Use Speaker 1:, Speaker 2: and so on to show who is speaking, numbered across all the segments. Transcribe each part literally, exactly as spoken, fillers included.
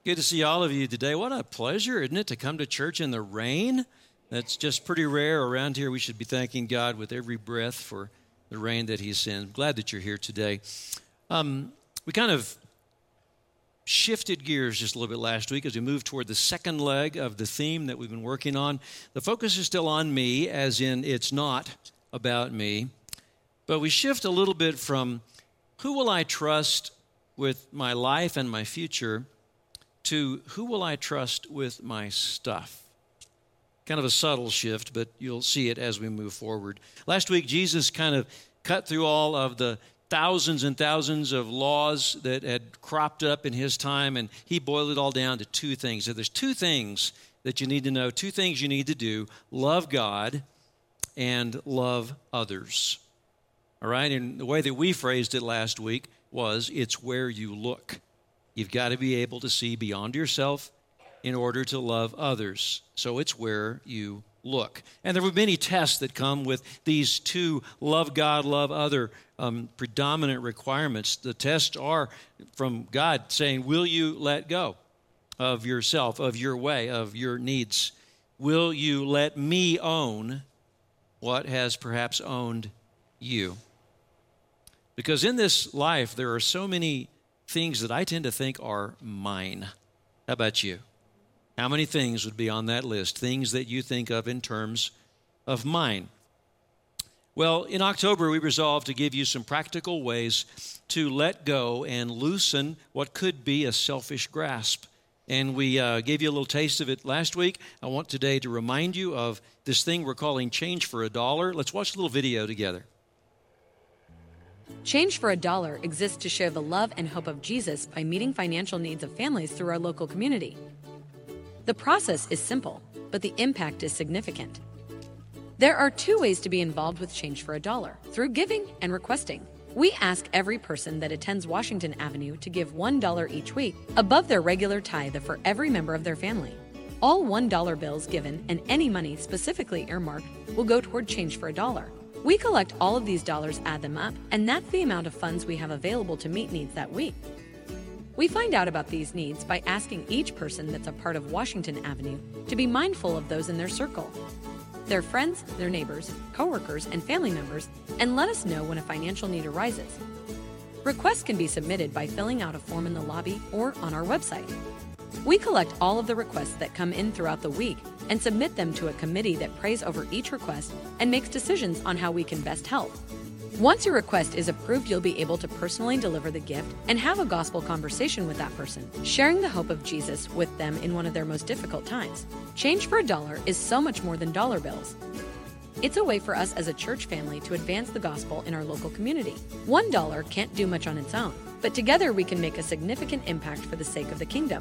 Speaker 1: Good to see all of you today. What a pleasure, isn't it, to come to church in the rain? That's just pretty rare around here. We should be thanking God with every breath for the rain that He sent. Glad that you're here today. Um, we kind of shifted gears just a little bit last week as we moved toward the second leg of the theme that we've been working on. The focus is still on me, as in it's not about me. But we shift a little bit from who will I trust with my life and my future to who will I trust with my stuff. Kind of a subtle shift, but you'll see it as we move forward. Last week, Jesus kind of cut through all of the thousands and thousands of laws that had cropped up in His time, and He boiled it all down to two things. So there's two things that you need to know, two things you need to do: love God and love others. All right, and the way that we phrased it last week was, it's where you look. You've got to be able to see beyond yourself in order to love others. So it's where you look. And there were many tests that come with these two love God, love other um, predominant requirements. The tests are from God saying, will you let go of yourself, of your way, of your needs? Will you let me own what has perhaps owned you? Because in this life, there are so many things that I tend to think are mine. How about you? How many things would be on that list? Things that you think of in terms of mine. Well, in October, we resolved to give you some practical ways to let go and loosen what could be a selfish grasp. And we uh, gave you a little taste of it last week. I want today to remind you of this thing we're calling Change for a Dollar. Let's watch a little video together.
Speaker 2: Change for a Dollar exists to share the love and hope of Jesus by meeting financial needs of families through our local community. The process is simple, but the impact is significant. There are two ways to be involved with Change for a Dollar: through giving and requesting. We ask every person that attends Washington Avenue to give one dollar each week above their regular tithe for every member of their family. All one dollar bills given and any money specifically earmarked will go toward Change for a Dollar. We collect all of these dollars, add them up, and that's the amount of funds we have available to meet needs that week. We find out about these needs by asking each person that's a part of Washington Avenue to be mindful of those in their circle, their friends, their neighbors, coworkers, and family members, and let us know when a financial need arises. Requests can be submitted by filling out a form in the lobby or on our website. We collect all of the requests that come in throughout the week and submit them to a committee that prays over each request and makes decisions on how we can best help. Once your request is approved, you'll be able to personally deliver the gift and have a gospel conversation with that person, sharing the hope of Jesus with them in one of their most difficult times. Change for a Dollar is so much more than dollar bills. It's a way for us as a church family to advance the gospel in our local community. One dollar can't do much on its own, but together we can make a significant impact for the sake of the kingdom.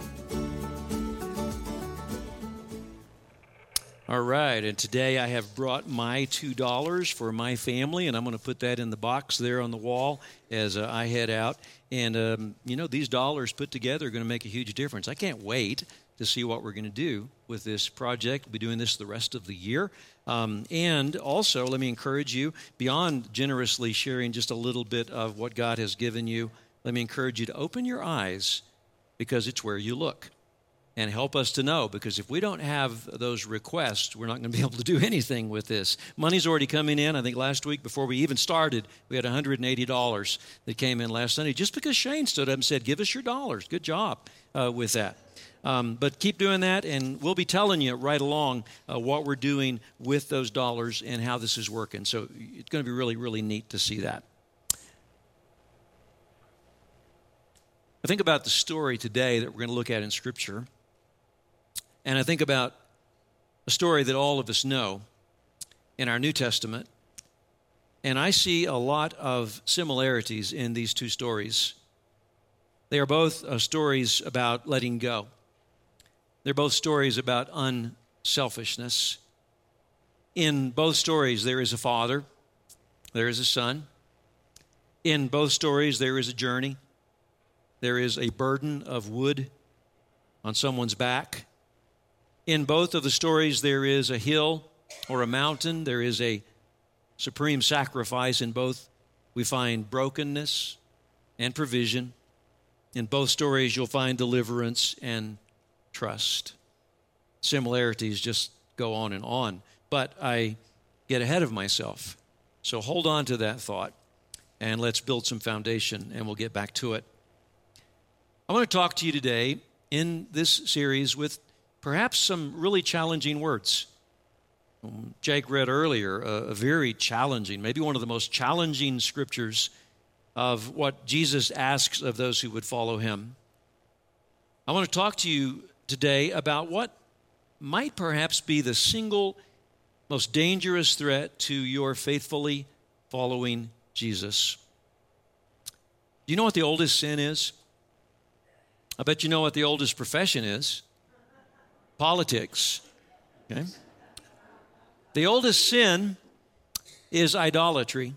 Speaker 1: All right, and today I have brought my two dollars for my family, and I'm going to put that in the box there on the wall as uh, I head out. And, um, you know, these dollars put together are going to make a huge difference. I can't wait to see what we're going to do with this project. We'll be doing this the rest of the year. Um, and also, let me encourage you, beyond generously sharing just a little bit of what God has given you, let me encourage you to open your eyes, because it's where you look. And help us to know, because if we don't have those requests, we're not going to be able to do anything with this. Money's already coming in. I think last week, before we even started, we had one hundred eighty dollars that came in last Sunday, just because Shane stood up and said, give us your dollars. Good job uh, with that. Um, but keep doing that, and we'll be telling you right along uh, what we're doing with those dollars and how this is working. So it's going to be really, really neat to see that. I think about the story today that we're going to look at in Scripture. And I think about a story that all of us know in our New Testament. And I see a lot of similarities in these two stories. They are both uh, stories about letting go. They're both stories about unselfishness. In both stories, there is a father, there is a son. In both stories, there is a journey. There is a burden of wood on someone's back. In both of the stories, there is a hill or a mountain. There is a supreme sacrifice. In both, we find brokenness and provision. In both stories, you'll find deliverance and trust. Similarities just go on and on, but I get ahead of myself. So hold on to that thought, and let's build some foundation, and we'll get back to it. I want to talk to you today in this series with perhaps some really challenging words. Jake read earlier a, a very challenging, maybe one of the most challenging scriptures of what Jesus asks of those who would follow him. I want to talk to you today about what might perhaps be the single most dangerous threat to your faithfully following Jesus. Do you know what the oldest sin is? I bet you know what the oldest profession is. Politics. Okay? The oldest sin is idolatry.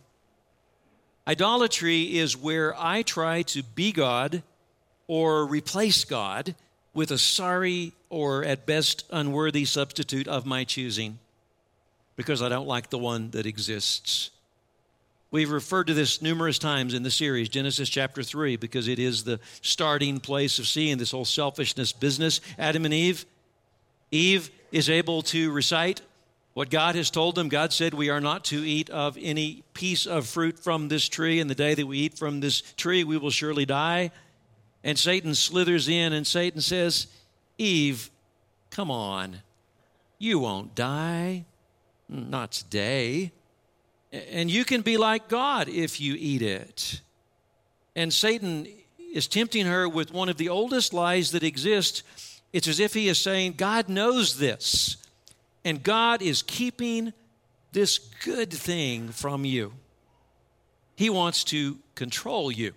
Speaker 1: Idolatry is where I try to be God or replace God with a sorry or at best unworthy substitute of my choosing because I don't like the one that exists. We've referred to this numerous times in the series, Genesis chapter three, because it is the starting place of seeing this whole selfishness business. Adam and Eve, Eve is able to recite what God has told them. God said we are not to eat of any piece of fruit from this tree, and the day that we eat from this tree, we will surely die. And Satan slithers in, and Satan says, Eve, come on, you won't die. Not today. And you can be like God if you eat it. And Satan is tempting her with one of the oldest lies that exist. It's as if he is saying, God knows this. And God is keeping this good thing from you. He wants to control you.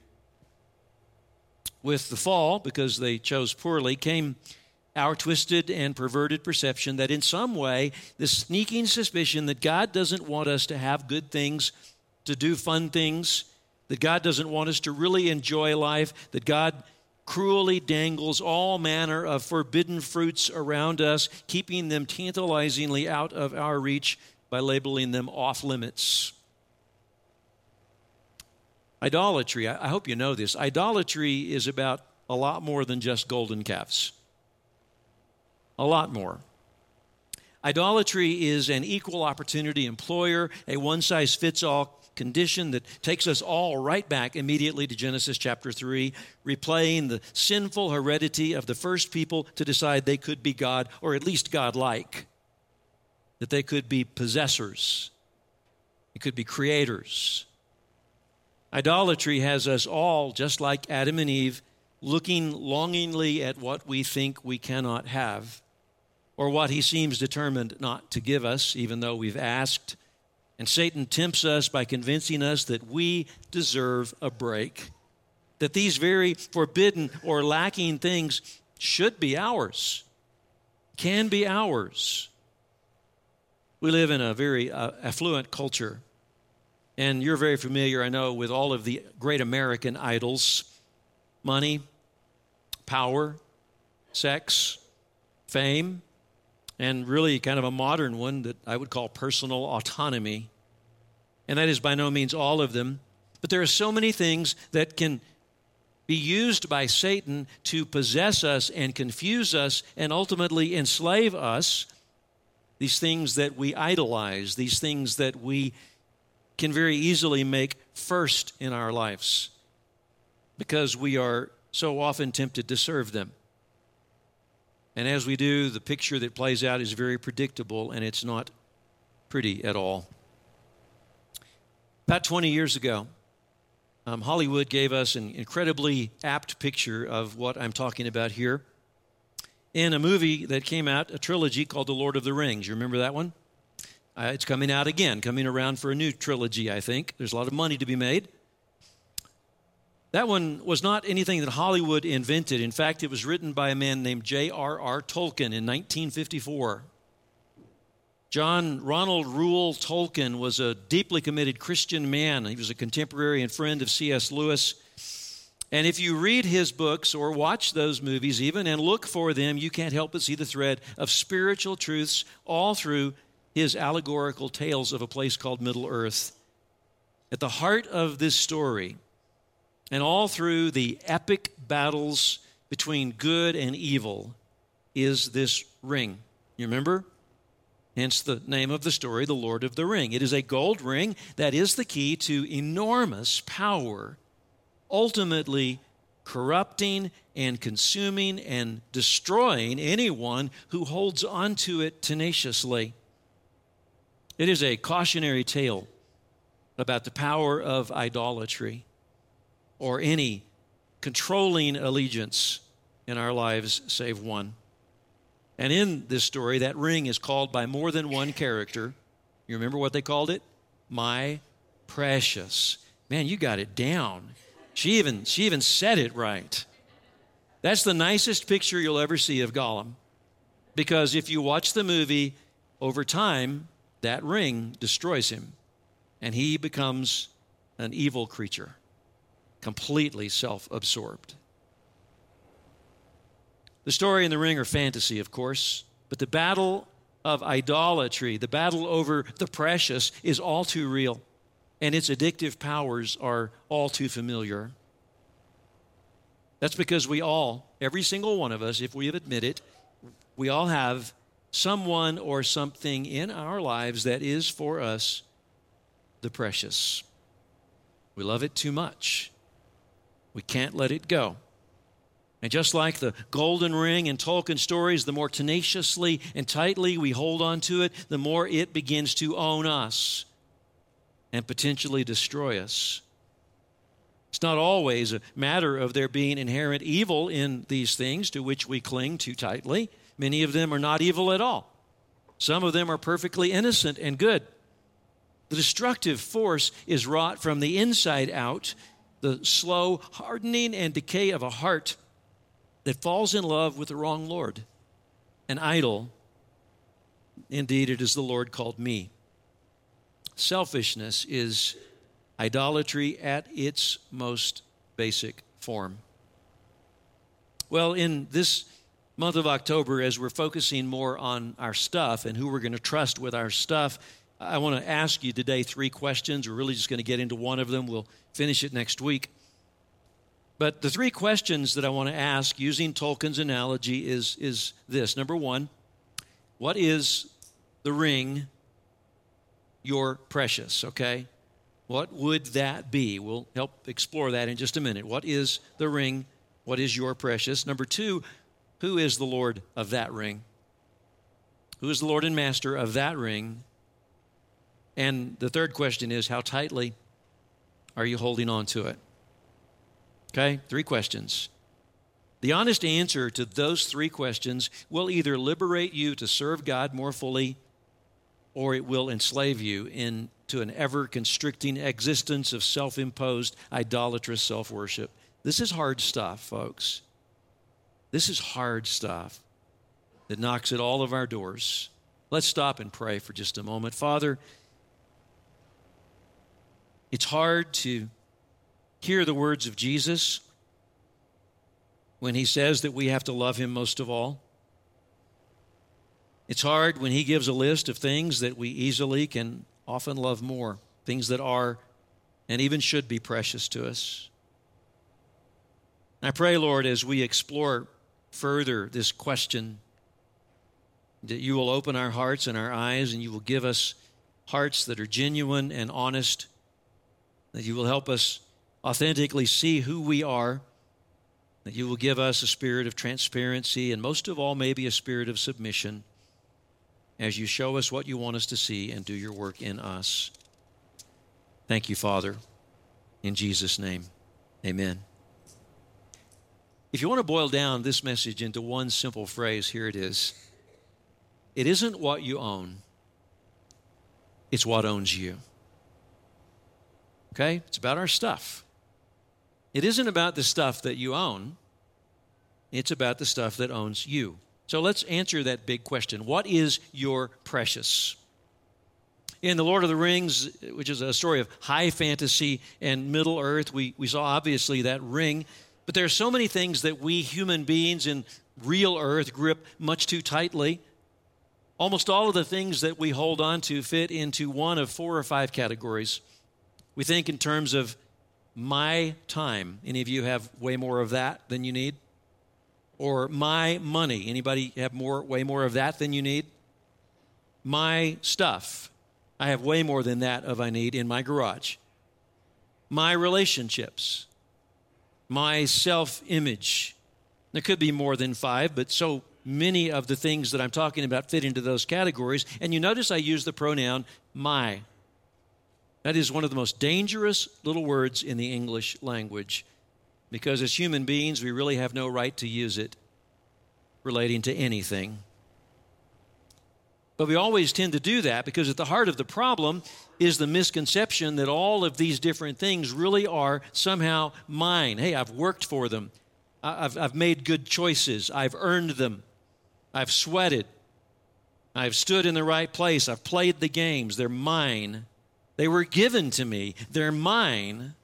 Speaker 1: With the fall, because they chose poorly, came our twisted and perverted perception that in some way, the sneaking suspicion that God doesn't want us to have good things, to do fun things, that God doesn't want us to really enjoy life, that God cruelly dangles all manner of forbidden fruits around us, keeping them tantalizingly out of our reach by labeling them off limits. Idolatry, I hope you know this, idolatry is about a lot more than just golden calves. A lot more. Idolatry is an equal opportunity employer, a one-size-fits-all condition that takes us all right back immediately to Genesis chapter three, replaying the sinful heredity of the first people to decide they could be God, or at least God-like, that they could be possessors, it could be creators. Idolatry has us all, just like Adam and Eve, looking longingly at what we think we cannot have, or what he seems determined not to give us, even though we've asked. And Satan tempts us by convincing us that we deserve a break, that these very forbidden or lacking things should be ours, can be ours. We live in a very uh, affluent culture, and you're very familiar, I know, with all of the great American idols: money, power, sex, fame, and really kind of a modern one that I would call personal autonomy. And that is by no means all of them. But there are so many things that can be used by Satan to possess us and confuse us and ultimately enslave us. These things that we idolize, these things that we can very easily make first in our lives because we are so often tempted to serve them. And as we do, the picture that plays out is very predictable, and it's not pretty at all. About twenty years ago, um, Hollywood gave us an incredibly apt picture of what I'm talking about here in a movie that came out, a trilogy called The Lord of the Rings. You remember that one? Uh, it's coming out again, coming around for a new trilogy, I think. There's a lot of money to be made. That one was not anything that Hollywood invented. In fact, it was written by a man named J R R Tolkien in nineteen fifty-four. John Ronald Reuel Tolkien was a deeply committed Christian man. He was a contemporary and friend of C S Lewis. And if you read his books or watch those movies even and look for them, you can't help but see the thread of spiritual truths all through his allegorical tales of a place called Middle Earth. At the heart of this story And all through the epic battles between good and evil is this ring. You remember? Hence the name of the story, The Lord of the Ring. It is a gold ring that is the key to enormous power, ultimately corrupting and consuming and destroying anyone who holds onto it tenaciously. It is a cautionary tale about the power of idolatry or any controlling allegiance in our lives save one. And in this story, that ring is called by more than one character. You remember what they called it? My precious. Man, you got it down. She even, she even said it right. That's the nicest picture you'll ever see of Gollum. Because if you watch the movie, over time, that ring destroys him. And he becomes an evil creature, completely self-absorbed. The story and the ring are fantasy, of course, but the battle of idolatry, the battle over the precious, is all too real, and its addictive powers are all too familiar. That's because we all, every single one of us, if we admit it, we all have someone or something in our lives that is for us the precious. We love it too much. We can't let it go. And just like the golden ring in Tolkien stories, the more tenaciously and tightly we hold on to it, the more it begins to own us and potentially destroy us. It's not always a matter of there being inherent evil in these things to which we cling too tightly. Many of them are not evil at all. Some of them are perfectly innocent and good. The destructive force is wrought from the inside out, the slow hardening and decay of a heart that falls in love with the wrong Lord, an idol. Indeed, it is the Lord called me. Selfishness is idolatry at its most basic form. Well, in this month of October, as we're focusing more on our stuff and who we're going to trust with our stuff, I want to ask you today three questions. We're really just going to get into one of them. We'll finish it next week. But the three questions that I want to ask using Tolkien's analogy is, is this. Number one, what is the ring your precious, okay? What would that be? We'll help explore that in just a minute. What is the ring? What is your precious? Number two, who is the Lord of that ring? Who is the Lord and Master of that ring? And the third question is, how tightly are you holding on to it? Okay, three questions. The honest answer to those three questions will either liberate you to serve God more fully, or it will enslave you into an ever-constricting existence of self-imposed, idolatrous self-worship. This is hard stuff, folks. This is hard stuff that knocks at all of our doors. Let's stop and pray for just a moment. Father, it's hard to hear the words of Jesus when he says that we have to love him most of all. It's hard when he gives a list of things that we easily can often love more, things that are and even should be precious to us. I pray, Lord, as we explore further this question, that you will open our hearts and our eyes, and you will give us hearts that are genuine and honest, that you will help us authentically see who we are, that you will give us a spirit of transparency, and most of all, maybe a spirit of submission as you show us what you want us to see and do your work in us. Thank you, Father. In Jesus' name, amen. If you want to boil down this message into one simple phrase, here it is. It isn't what you own, it's what owns you. Okay? It's about our stuff. It isn't about the stuff that you own. It's about the stuff that owns you. So let's answer that big question. What is your precious? In The Lord of the Rings, which is a story of high fantasy and Middle Earth, we, we saw obviously that ring. But there are so many things that we human beings in real earth grip much too tightly. Almost all of the things that we hold on to fit into one of four or five categories. We think in terms of my time. Any of you have way more of that than you need? Or my money. Anybody have more, way more of that than you need? My stuff. I have way more than that of I need in my garage. My relationships. My self-image. There could be more than five, but so many of the things that I'm talking about fit into those categories. And you notice I use the pronoun my. That is one of the most dangerous little words in the English language, because as human beings, we really have no right to use it relating to anything. But we always tend to do that because at the heart of the problem is the misconception that all of these different things really are somehow mine. Hey, I've worked for them. I've, I've made good choices. I've earned them. I've sweated. I've stood in the right place. I've played the games. They're mine. They were given to me. They're mine.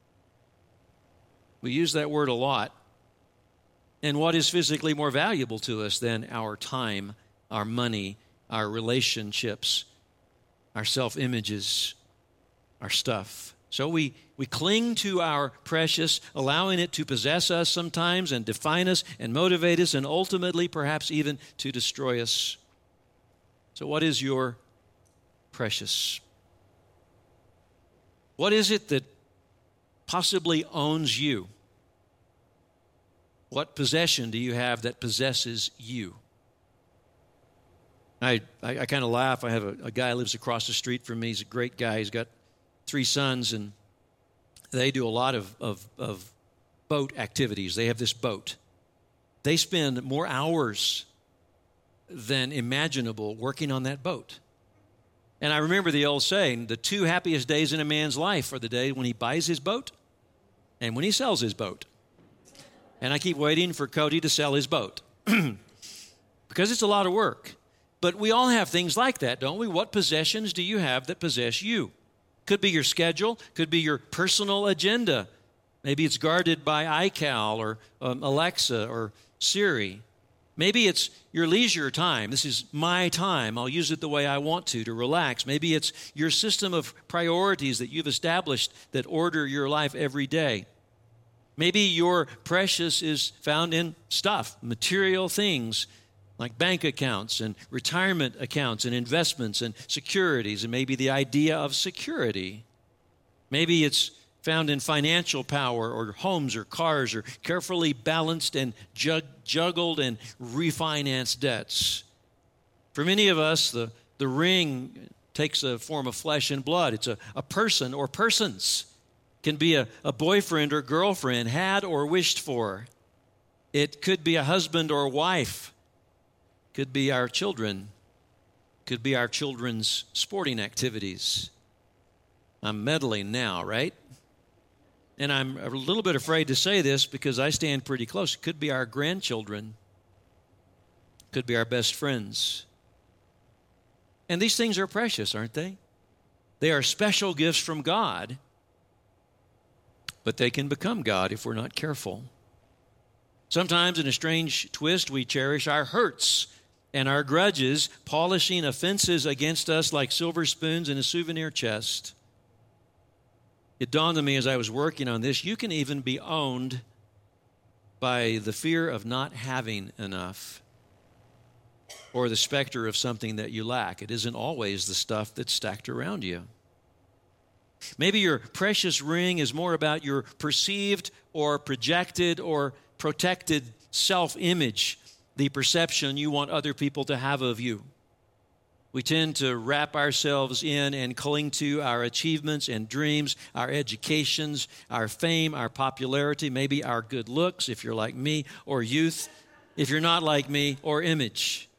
Speaker 1: We use that word a lot. And what is physically more valuable to us than our time, our money, our relationships, our self-images, our stuff? So we, we cling to our precious, allowing it to possess us sometimes and define us and motivate us and ultimately perhaps even to destroy us. So what is your precious? What is it that possibly owns you? What possession do you have that possesses you? I I, I kind of laugh. I have a, a guy who lives across the street from me. He's a great guy. He's got three sons, and they do a lot of, of, of boat activities. They have this boat. They spend more hours than imaginable working on that boat. And I remember the old saying, the two happiest days in a man's life are the day when he buys his boat and when he sells his boat. And I keep waiting for Cody to sell his boat because it's a lot of work. But we all have things like that, don't we? What possessions do you have that possess you? Could be your schedule, could be your personal agenda. Maybe it's guarded by iCal or um, Alexa or Siri. Maybe it's your leisure time. This is my time. I'll use it the way I want to, to relax. Maybe it's your system of priorities that you've established that order your life every day. Maybe your precious is found in stuff, material things like bank accounts and retirement accounts and investments and securities, and maybe the idea of security. Maybe it's found in financial power or homes or cars or carefully balanced and jug- juggled and refinanced debts. For many of us, the, the ring takes a form of flesh and blood. It's a, a person or persons. It can be a, a boyfriend or girlfriend, had or wished for. It could be a husband or wife. Could be our children. Could be our children's sporting activities. I'm meddling now, right? And I'm a little bit afraid to say this because I stand pretty close. It could be our grandchildren. Could be our best friends. And these things are precious, aren't they? They are special gifts from God, but they can become God if we're not careful. Sometimes in a strange twist, we cherish our hurts and our grudges, polishing offenses against us like silver spoons in a souvenir chest. It dawned on me as I was working on this, you can even be owned by the fear of not having enough or the specter of something that you lack. It isn't always the stuff that's stacked around you. Maybe your precious ring is more about your perceived or projected or protected self-image, the perception you want other people to have of you. We tend to wrap ourselves in and cling to our achievements and dreams, our educations, our fame, our popularity, maybe our good looks, if you're like me, or youth, if you're not like me, or image.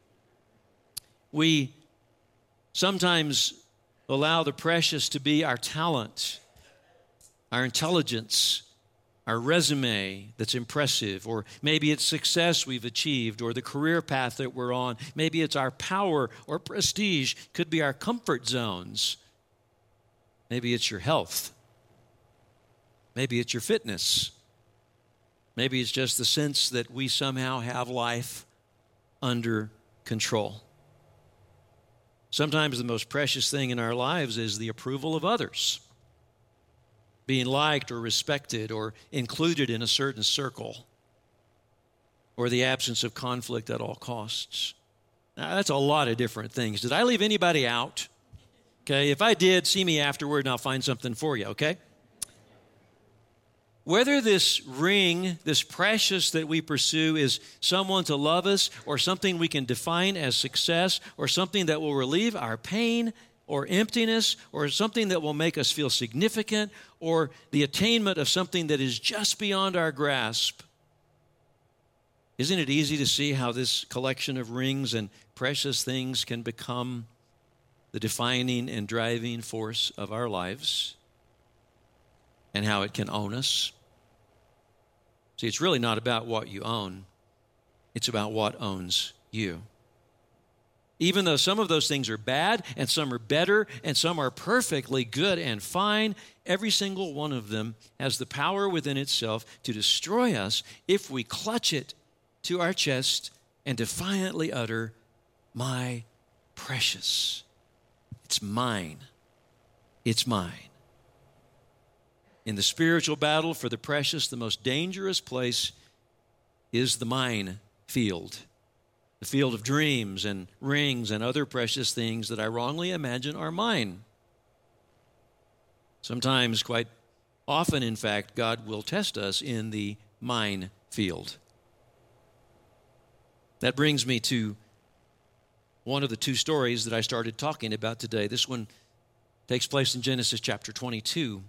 Speaker 1: We sometimes allow the precious to be our talent, our intelligence, our resume that's impressive, or maybe it's success we've achieved, or the career path that we're on. Maybe it's our power or prestige. Could be our comfort zones. Maybe it's your health. Maybe it's your fitness. Maybe it's just the sense that we somehow have life under control. Sometimes the most precious thing in our lives is the approval of others. being liked or respected or included in a certain circle, or the absence of conflict at all costs. Now, that's a lot of different things. Did I leave anybody out? Okay, if I did, see me afterward and I'll find something for you, okay? Whether this ring, this precious that we pursue, is someone to love us or something we can define as success or something that will relieve our pain or emptiness or something that will make us feel significant or the attainment of something that is just beyond our grasp, isn't it easy to see how this collection of rings and precious things can become the defining and driving force of our lives and how it can own us? See, it's really not about what you own. It's about what owns you. Even though some of those things are bad and some are better and some are perfectly good and fine, every single one of them has the power within itself to destroy us if we clutch it to our chest and defiantly utter, "My precious. It's mine. It's mine." In the spiritual battle for the precious, the most dangerous place is the mine field, the field of dreams and rings and other precious things that I wrongly imagine are mine. Sometimes, quite often, in fact, God will test us in the mine field. That brings me to one of the two stories that I started talking about today. This one takes place in Genesis chapter twenty-two.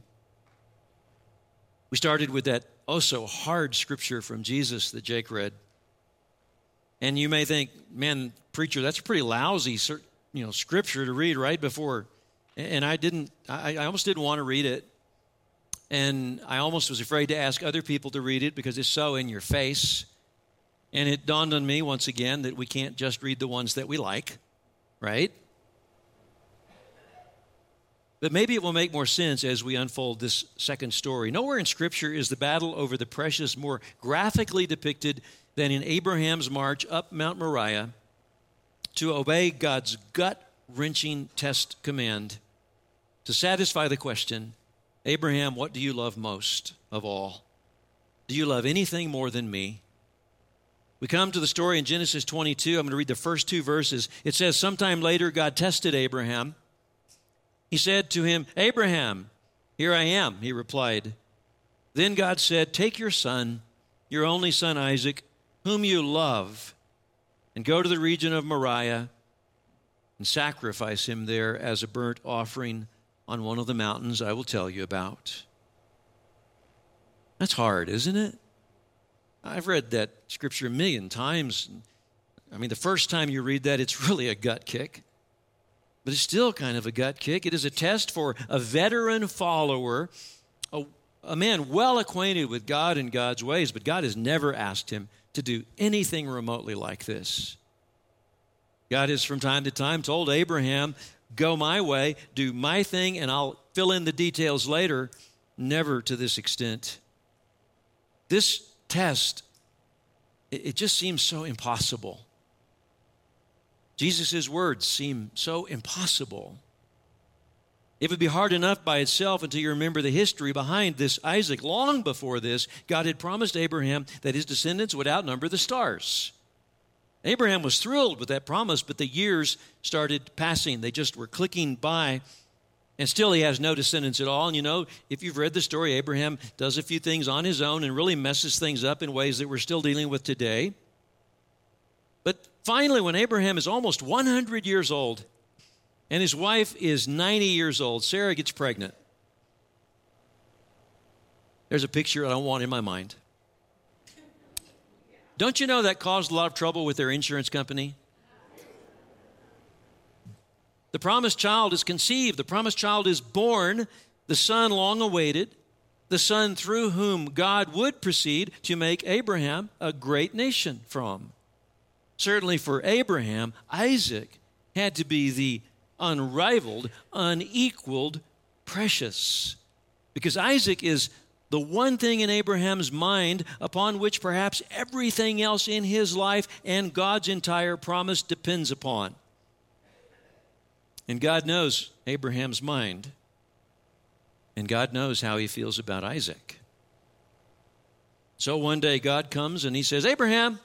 Speaker 1: We started with that oh so hard scripture from Jesus that Jake read. And you may think, man, preacher, that's a pretty lousy you know, scripture to read right before. And I didn't, I, I almost didn't want to read it. And I almost was afraid to ask other people to read it because it's so in your face. And it dawned on me once again that we can't just read the ones that we like, right? But maybe it will make more sense as we unfold this second story. Nowhere in Scripture is the battle over the precious more graphically depicted than in Abraham's march up Mount Moriah to obey God's gut-wrenching test command to satisfy the question, "Abraham, what do you love most of all? Do you love anything more than me?" We come to the story in Genesis twenty-two. I'm going to read the first two verses. It says, sometime later, God tested Abraham. He said to him, "Abraham, here I am," he replied. Then God said, "Take your son, your only son Isaac, whom you love, and go to the region of Moriah and sacrifice him there as a burnt offering on one of the mountains I will tell you about." That's hard, isn't it? I've read that scripture a million times. I mean, the first time you read that, it's really a gut kick. But it's still kind of a gut kick. It is a test for a veteran follower, a, a man well acquainted with God and God's ways, but God has never asked him to do anything remotely like this. God has from time to time told Abraham, "Go my way, do my thing, and I'll fill in the details later." Never to this extent. This test, it, it just seems so impossible. Jesus' words seem so impossible. It would be hard enough by itself until you remember the history behind this Isaac. Long before this, God had promised Abraham that his descendants would outnumber the stars. Abraham was thrilled with that promise, but the years started passing. They just were clicking by, and still he has no descendants at all. And you know, if you've read the story, Abraham does a few things on his own and really messes things up in ways that we're still dealing with today. But finally, when Abraham is almost one hundred years old and his wife is ninety years old, Sarah gets pregnant. There's a picture I don't want in my mind. Don't you know that caused a lot of trouble with their insurance company? The promised child is conceived. The promised child is born, the son long awaited, the son through whom God would proceed to make Abraham a great nation from. Certainly for Abraham, Isaac had to be the unrivaled, unequaled, precious. Because Isaac is the one thing in Abraham's mind upon which perhaps everything else in his life and God's entire promise depends upon. And God knows Abraham's mind. And God knows how he feels about Isaac. So one day God comes and he says, Abraham.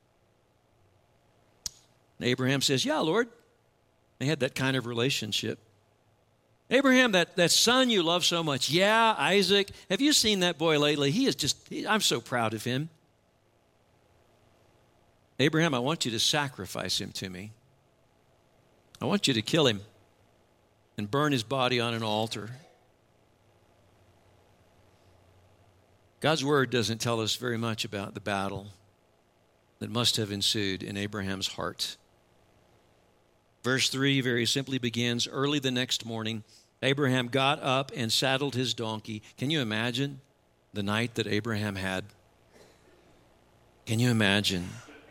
Speaker 1: And Abraham says, yeah, Lord. They had that kind of relationship. Abraham, that, that son you love so much. Yeah, Isaac. Have you seen that boy lately? He is just, he, I'm so proud of him. Abraham, I want you to sacrifice him to me. I want you to kill him and burn his body on an altar. God's word doesn't tell us very much about the battle that must have ensued in Abraham's heart. Verse three very simply begins, early the next morning, Abraham got up and saddled his donkey. Can you imagine the night that Abraham had? Can you imagine?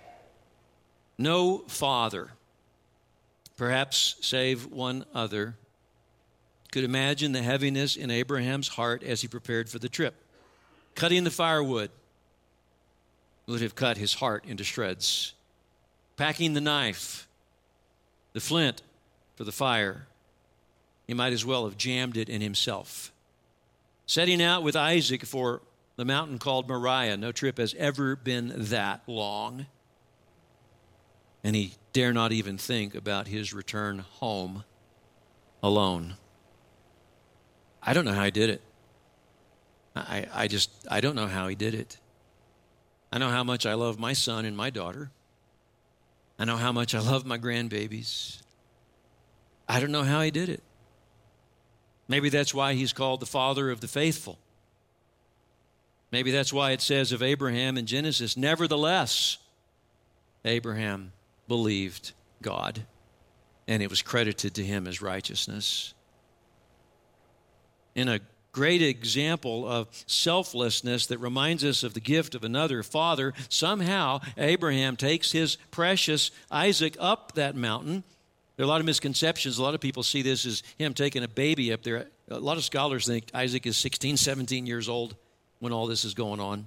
Speaker 1: No father, perhaps save one other, could imagine the heaviness in Abraham's heart as he prepared for the trip. Cutting the firewood would have cut his heart into shreds. Packing the knife, the flint for the fire, he might as well have jammed it in himself. Setting out with Isaac for the mountain called Moriah. No trip has ever been that long. And he dare not even think about his return home alone. I don't know how he did it. I, I just, I don't know how he did it. I know how much I love my son and my daughter. I know how much I love my grandbabies. I don't know how he did it. Maybe that's why he's called the father of the faithful. Maybe that's why it says of Abraham in Genesis, nevertheless, Abraham believed God, and it was credited to him as righteousness. In a great example of selflessness that reminds us of the gift of another father, somehow Abraham takes his precious Isaac up that mountain. There are a lot of misconceptions. A lot of people see this as him taking a baby up there. A lot of scholars think Isaac is sixteen, seventeen years old when all this is going on.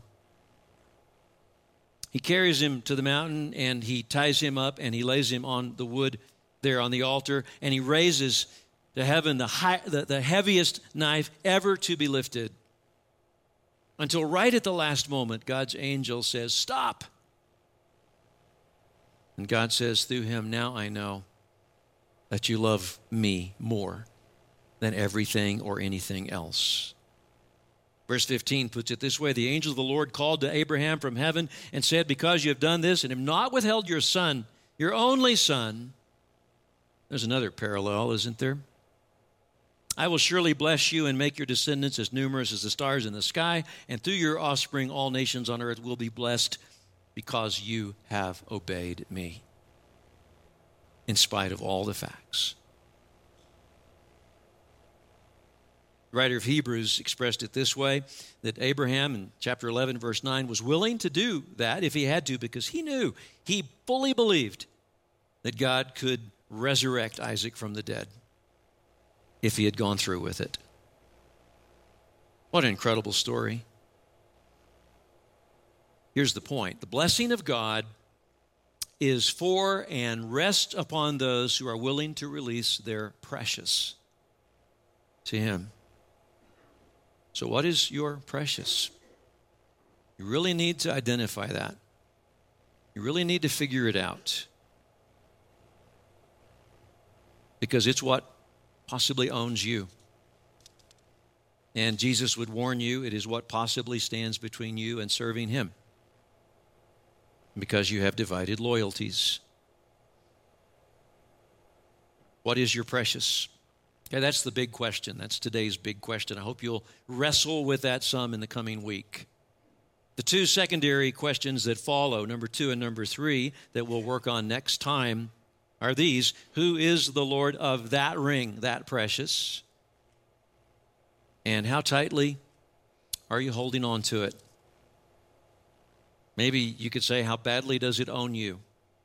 Speaker 1: He carries him to the mountain and he ties him up and he lays him on the wood there on the altar, and he raises to heaven the, high, the, the heaviest knife ever to be lifted. Until right at the last moment, God's angel says, stop. And God says through him, now I know that you love me more than everything or anything else. Verse fifteen puts it this way, the angel of the Lord called to Abraham from heaven and said, because you have done this and have not withheld your son, your only son. There's another parallel, isn't there? I will surely bless you and make your descendants as numerous as the stars in the sky, and through your offspring all nations on earth will be blessed because you have obeyed me, in spite of all the facts. The writer of Hebrews expressed it this way, that Abraham in chapter eleven, verse nine, was willing to do that if he had to, because he knew, he fully believed that God could resurrect Isaac from the dead if he had gone through with it. What an incredible story. Here's the point. The blessing of God is for and rests upon those who are willing to release their precious to him. So what is your precious? You really need to identify that. You really need to figure it out. Because it's what possibly owns you. And Jesus would warn you, it is what possibly stands between you and serving him. Because you have divided loyalties. What is your precious? Okay, that's the big question. That's today's big question. I hope you'll wrestle with that some in the coming week. The two secondary questions that follow, number two and number three, that we'll work on next time are these. Who is the Lord of that ring, that precious? And how tightly are you holding on to it? Maybe you could say, how badly does it own you?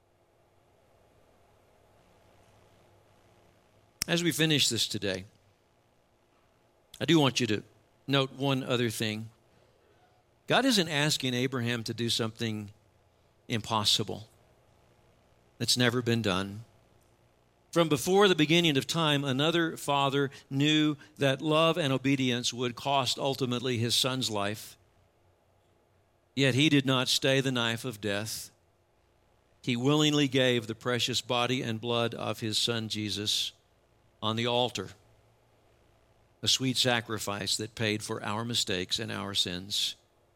Speaker 1: As we finish this today, I do want you to note one other thing. God isn't asking Abraham to do something impossible that's never been done. From before the beginning of time, another father knew that love and obedience would cost ultimately his son's life. Yet he did not stay the knife of death. He willingly gave the precious body and blood of his son Jesus on the altar, a sweet sacrifice that paid for our mistakes and our sins.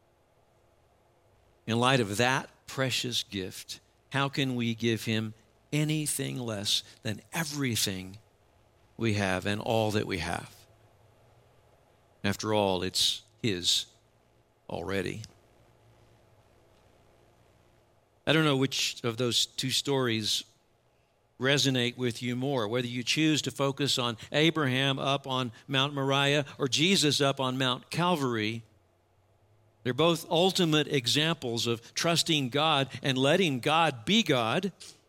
Speaker 1: In light of that precious gift, how can we give him anything less than everything we have and all that we have? After all, it's his already. I don't know which of those two stories resonate with you more, whether you choose to focus on Abraham up on Mount Moriah or Jesus up on Mount Calvary. They're both ultimate examples of trusting God and letting God be God.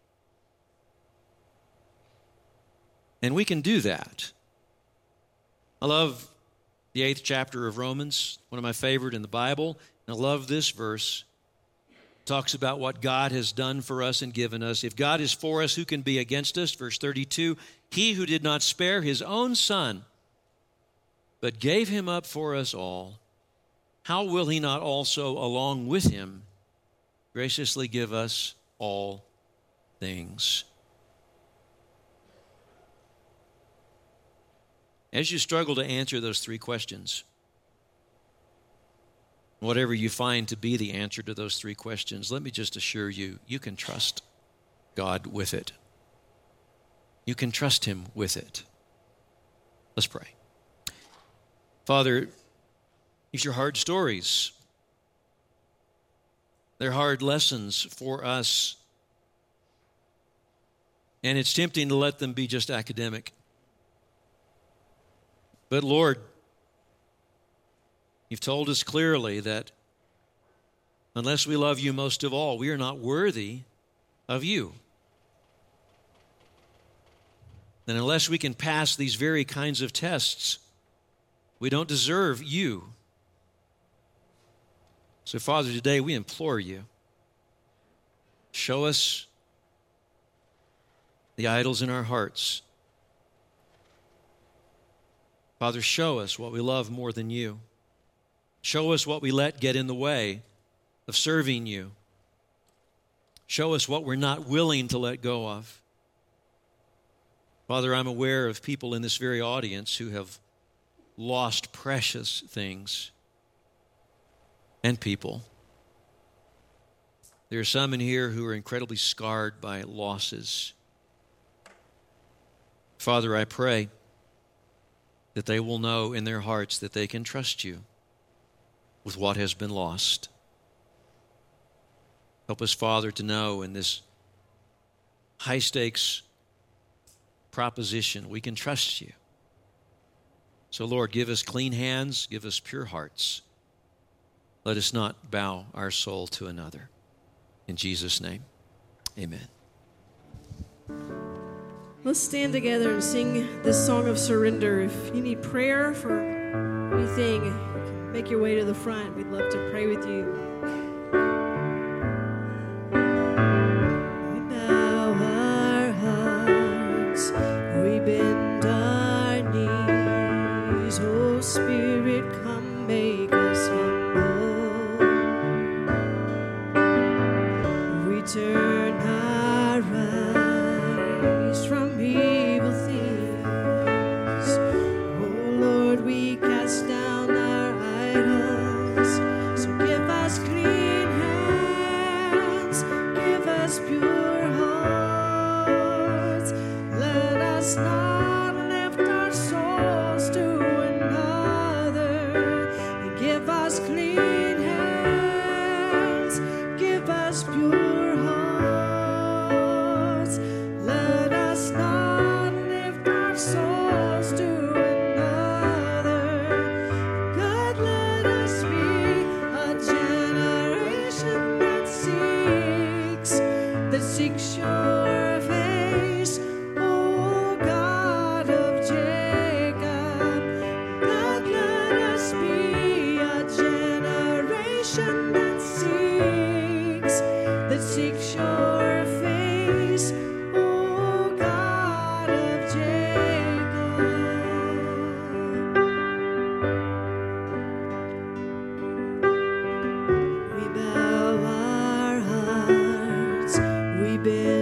Speaker 1: And we can do that. I love the eighth chapter of Romans, one of my favorite in the Bible. And I love this verse. It talks about what God has done for us and given us. If God is for us, who can be against us? Verse thirty-two, he who did not spare his own son, but gave him up for us all, how will he not also, along with him, graciously give us all things? As you struggle to answer those three questions, whatever you find to be the answer to those three questions, let me just assure you, you can trust God with it. You can trust him with it. Let's pray. Father, these are hard stories. They're hard lessons for us. And it's tempting to let them be just academic. But Lord, you've told us clearly that unless we love you most of all, we are not worthy of you. And unless we can pass these very kinds of tests, we don't deserve you. So, Father, today we implore you, show us the idols in our hearts. Father, show us what we love more than you. Show us what we let get in the way of serving you. Show us what we're not willing to let go of. Father, I'm aware of people in this very audience who have lost precious things and people. There are some in here who are incredibly scarred by losses. Father, I pray that they will know in their hearts that they can trust you with what has been lost. Help us, Father, to know in this high-stakes proposition, we can trust you. So, Lord, give us clean hands, give us pure hearts. Let us not bow our soul to another. In Jesus' name, amen.
Speaker 3: Let's stand together and sing this song of surrender. If you need prayer for anything, make your way to the front. We'd love to pray with you. We bow our hearts, we bend our knees. Oh, Spirit, come make us humble. We turn our eyes from evil things. Oh, Lord, we cast down our idols. So give us clean hands, give us pure hearts. Let us not lift our souls to another. And give us clean hands, give us pure hearts. Let us not lift our souls to another. God, let us be a generation that seeks, that seeks your face, O God of Jacob. God, let us be a generation that seeks, that seeks your face, O God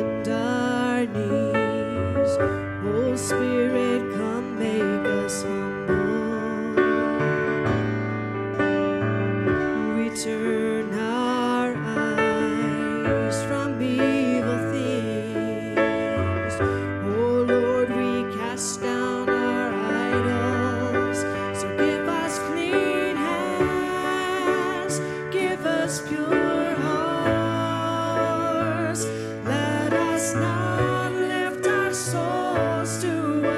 Speaker 3: bend our knees. Holy Spirit, come make us humble. We turn our eyes from evil things. Oh Lord, we cast down our idols. So give us clean hands, give us pure hearts. Let us not lift our souls to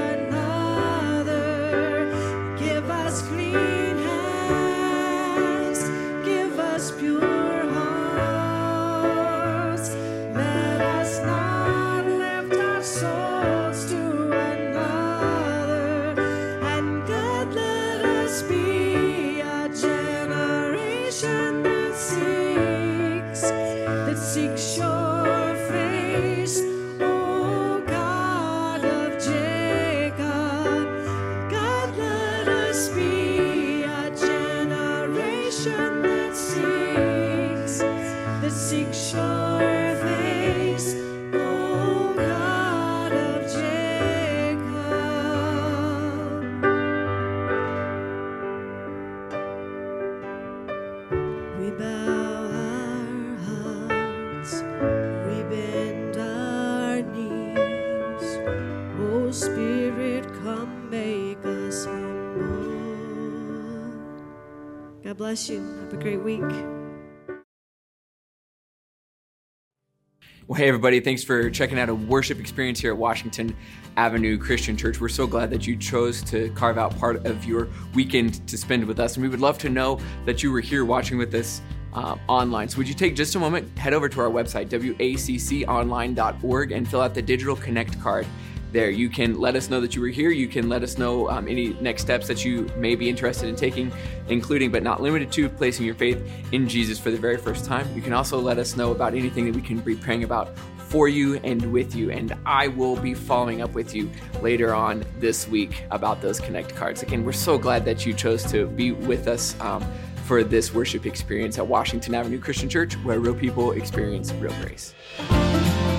Speaker 3: another. Give us clean hands, give us pure hearts. Let us not lift our souls to another. And God, let us be a generation that seeks, that seeks your face, O God of Jacob. God, let us be a generation that seeks, that seeks your face, O God of Jacob. We bow our hearts, we bend our knees. Oh Spirit, come make us humble. God bless you. Have a great week.
Speaker 4: Well, hey, everybody. Thanks for checking out a worship experience here at Washington Avenue Christian Church. We're so glad that you chose to carve out part of your weekend to spend with us. And we would love to know that you were here watching with us uh, online. So would you take just a moment, head over to our website, w a c c online dot org, and fill out the digital connect card there. You can let us know that you were here. You can let us know um, any next steps that you may be interested in taking, including but not limited to placing your faith in Jesus for the very first time. You can also let us know about anything that we can be praying about for you and with you. And I will be following up with you later on this week about those connect cards. Again, we're so glad that you chose to be with us um, for this worship experience at Washington Avenue Christian Church, where real people experience real grace.